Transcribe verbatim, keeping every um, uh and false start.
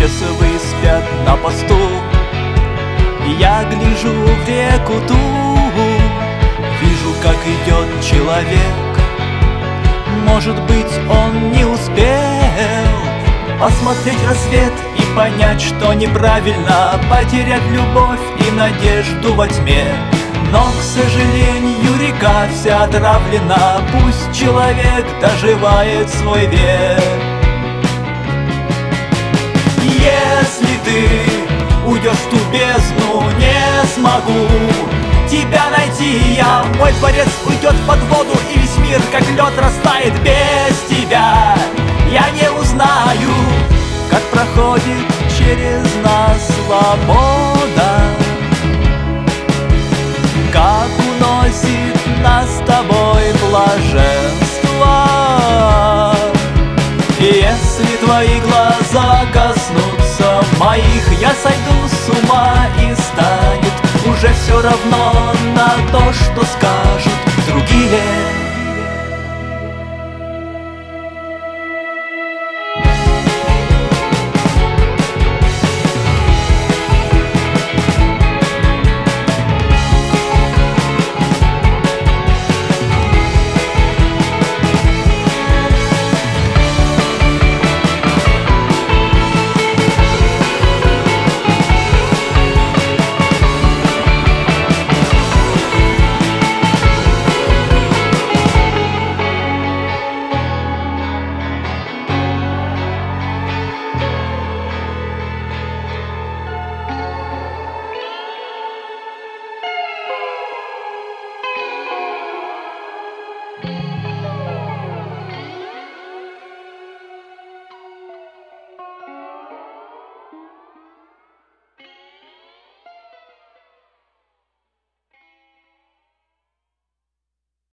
часовые спят на посту. И я гляжу в реку ту, вижу, как идет человек. Может быть, он не успел посмотреть рассвет и понять, что неправильно потерять любовь и надежду во тьме. Но, к сожалению, река вся отравлена, пусть человек доживает свой век. Если ты уйдешь в ту бездну, не смогу тебя найти я. Мой дворец уйдет под воду, и весь мир, как лед, растает без тебя. Я не узнаю, как проходит через нас свобода, как уносит нас с тобой блаженство. И если твои глаза коснутся моих, я сойду с ума и станет уже все равно на то, что скажут другие.